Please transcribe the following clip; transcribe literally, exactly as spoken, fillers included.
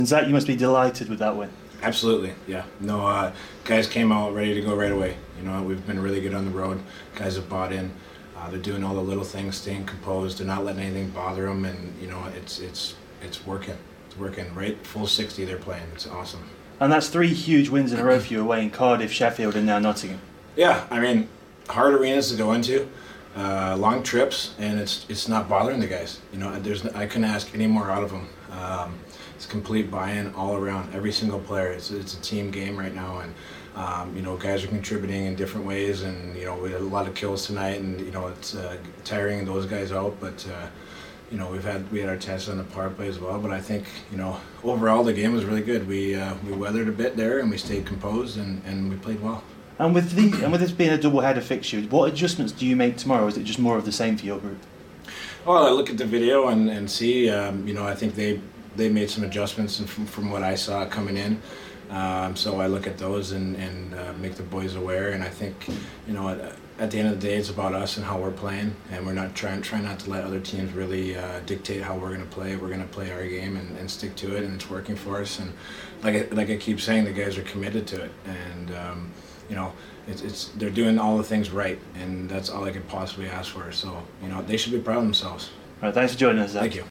Zach, you must be delighted with that win. Absolutely, yeah. No, uh, guys came out ready to go right away. You know, we've been really good on the road. Guys have bought in. Uh, they're doing all the little things, staying composed. They're not letting anything bother them, and you know, it's it's it's working. It's working. Right, full sixty they're playing. It's awesome. And that's three huge wins in a row for you away in Cardiff, Sheffield, and now Nottingham. Yeah, I mean, hard arenas to go into, uh, long trips, and it's it's not bothering the guys. You know, there's I couldn't ask any more out of them. Um, it's complete buy-in all around, every single player. It's it's a team game right now, and um, you know, guys are contributing in different ways. And you know, we had a lot of kills tonight, and you know, it's uh, tiring those guys out, but. Uh, You know, we've had we had our tests on the power play as well, but I think you know overall the game was really good. We uh, we weathered a bit there, and we stayed composed, and, and we played well. And with the and with this being a double header fixture, what adjustments do you make tomorrow? Or is it just more of the same for your group? Well, I look at the video and and see. Um, you know, I think they they made some adjustments from from what I saw coming in. Um, so I look at those and and uh, make the boys aware. And I think you know. At, At the end of the day, it's about us and how we're playing, and we're not trying trying not to let other teams really uh, dictate how we're going to play. We're going to play our game and, and stick to it, and it's working for us. And like I, like I keep saying, the guys are committed to it, and um, you know, it's it's they're doing all the things right, and that's all I could possibly ask for. So you know, they should be proud of themselves. All right, thanks for joining us, Zach. Thank you.